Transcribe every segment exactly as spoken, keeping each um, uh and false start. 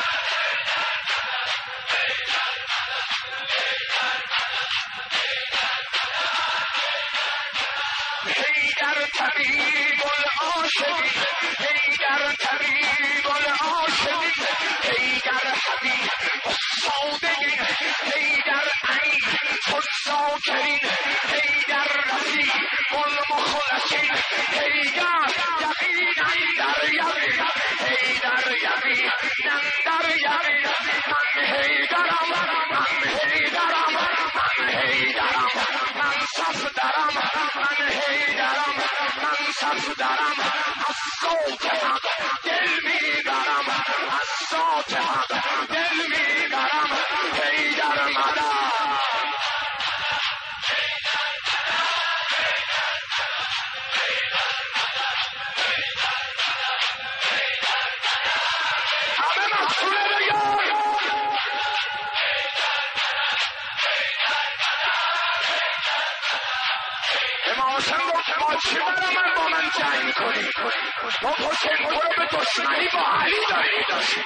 حیدر طبیب العاشقین، حیدر طبیب العاشقین، حیدر حبیب الصادقین، حیدر عین الذاکرین، حیدر رفیق المخلصین، حیدر یقینا در یقین، حیدر یقینا در یقین، من حیدرم، من حیدرم، من حیدرم، من صفدرم، من حیدرم، من صفدرم، از صوت حق دل میبرم، از ذات حق دل میبرم، حیدر مدد. همه مسئوله بگم اماسم گفت با چی برم من با من جنگ کنی؟ با حسین تو رو به دشمنی با علی داری داشتی.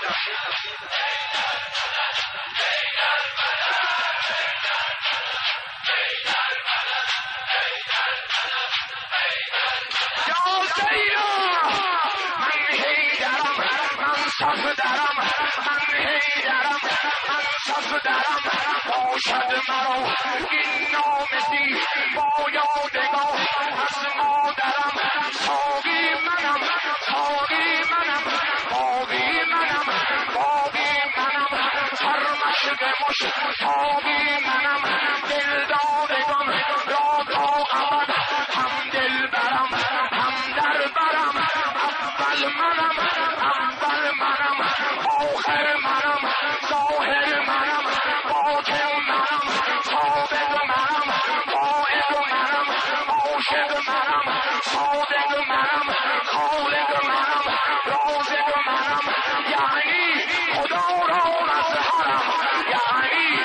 یا زینا من حیدرم، من صفدرم، من حیدرم، من صفدرم، باشد مرا این نامدی با یادگاه از مادرم، ساقی منم، ساقی منم، باقی منم، باقی منم، سرمشق مشتاقی منم، دلدارگان را تا ابد هم دل برم، هم در برم، اول منم، اول منم، آخر منم، ظاهر منم، باطن منم، صادق منم، فائق منم، عاشق منم، صادق منم، خالق منم، رازق منم، یعنی خدا را مظهرم، یعنی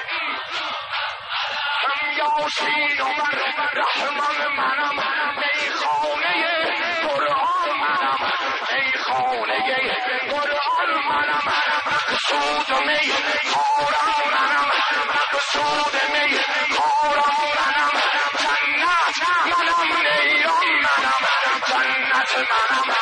هم یاسین و من رحمان منم، میخانه قرآن منم، میخانه قرآن منم، مقصود می خورم منم، مقصود می خورم منم، جنت منم، نیران منم، جنت منم،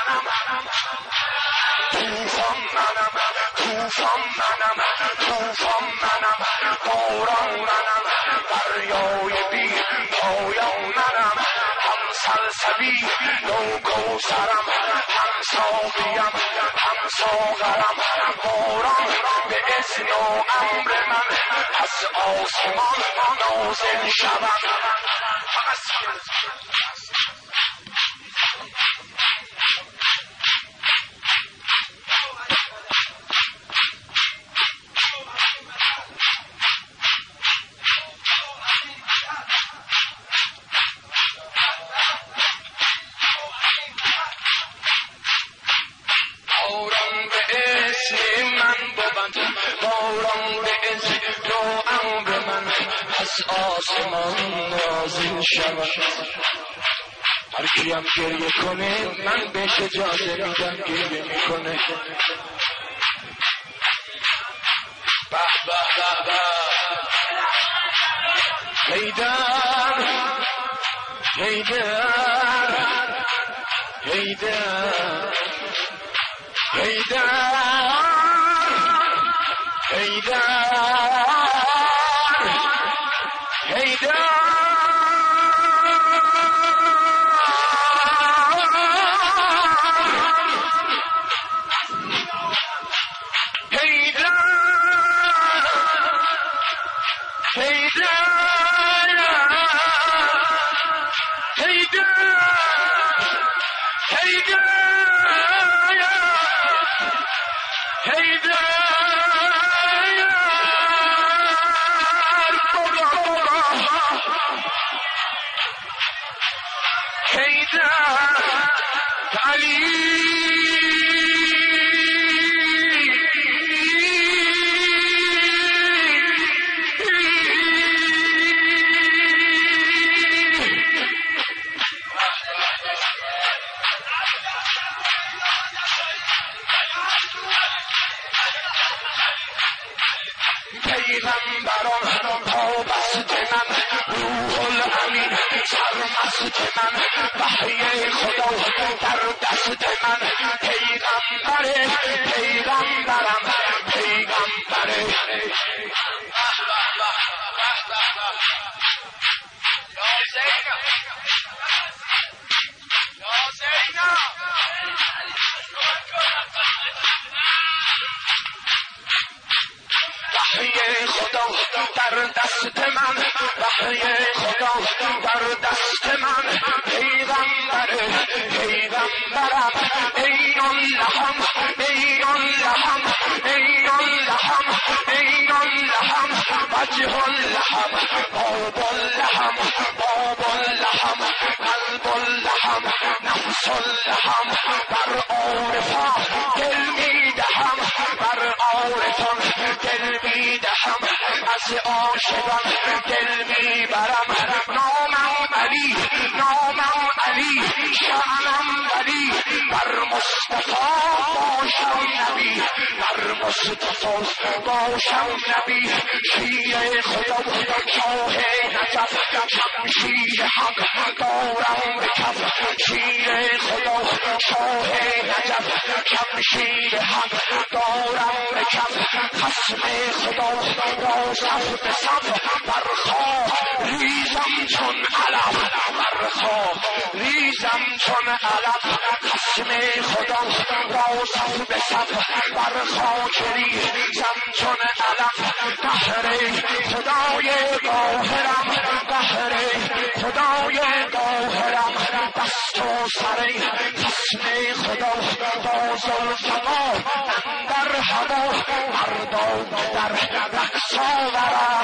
توفان منم، توفان منم، توفان منم، باران منم، دریای بی پایان منم، هم سلسبی نو کوثرم، هم ساقیم، هم ساغرم، باران به اذن و امر من از آسمان نازل شوم. باران به اذن و امر من از آسمان نازل شود. هر کیم گریه کنه من بهش اجازه میدم گریه میکنه. به به به به حیدر حیدر حیدر حیدر حیدر حیدر Hey پیغمبران پا بست من، روح الامین سرمست من، وحی خدا در دست من. پیغمبر پیغمبرم پیغمبر. وحی خدا در دست من، وحی خدا در دست من. پیغمبر پیغمبرم عین اللهم عین اللهم عین اللهم عین اللهم وجه اللهم باب اللهم باب اللهم قلب اللهم نفس اللهم. بر عارفان دل میدهم، بر عارفان دل میدهم، از عاشقان دل میبرم. نامم علی نامم علی شانم ولی، بر مصطفی باشم نبی، بر مصطفی باشم نبی. شیر خدا شاه نجف، شمشیر حق دارم به کف. شیر خدا شاه نجف، شمشیر حق دارم به کف. خصم خدا را صف به صف، برخواه ریزم چون علف، برخواه ریزم چون علف. خصم خدا را صف به صف، برخواه ریزم چون علف. قهر خدای قاهرم، قهر خدای قاهرم. دست و سر خصم خدا با ذوالفقار اندر هوا، مردان در رقص آورم.